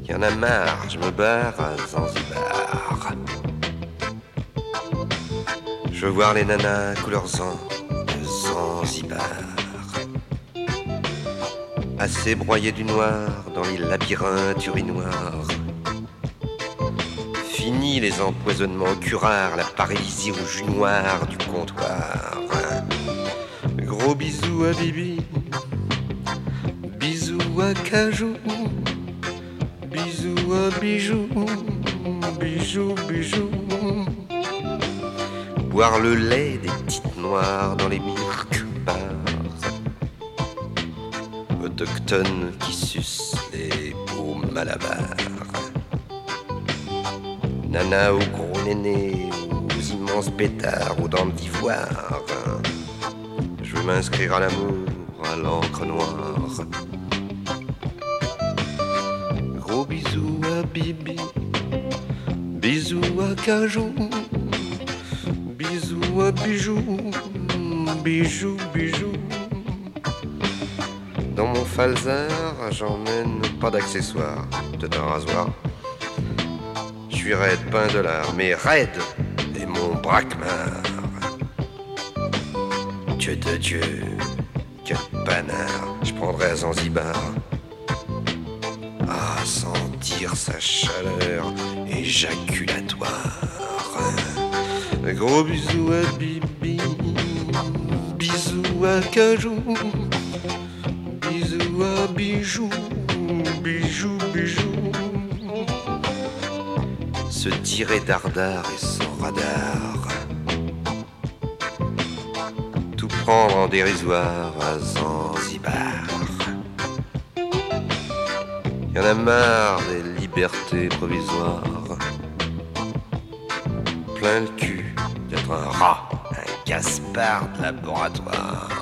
Y en a marre, je me barre à Zanzibar. Je veux voir les nanas couleur Zan de Zanzibar, assez broyées du noir dans les labyrinthes urinoirs. Fini les empoisonnements curards, la paralysie au jus noir du comptoir. Gros bisous à Bibi, bisous à Cajou, bisous à Bijou, bijou, bijou. Boire le lait des petites noires dans les milk-bars, autochtones qui sucent les beaux malabars. Nana aux gros nénés, aux immenses pétards, aux dents d'ivoire. Je veux m'inscrire à l'amour, à l'encre noire. Gros bisous à Bibi, bisous à Cajou, bisous à Bijou, bijou, bijou. Dans mon falzar, j'emmène pas d'accessoires, peut-être un rasoir. Je suis raide, pas $1, mais raide est mon braquemar. Dieu de Dieu, quel panard, je prendrais à Zanzibar. Ah, sentir sa chaleur éjaculatoire. Gros bisous à Bibi, bisous à Cajou, bisous à Bijou, bijou, bijou. Se tirer dardard et sans radar, tout prendre en dérisoire à Zanzibar. Y en a marre des libertés provisoires, plein le cul d'être un rat, un Gaspard de laboratoire.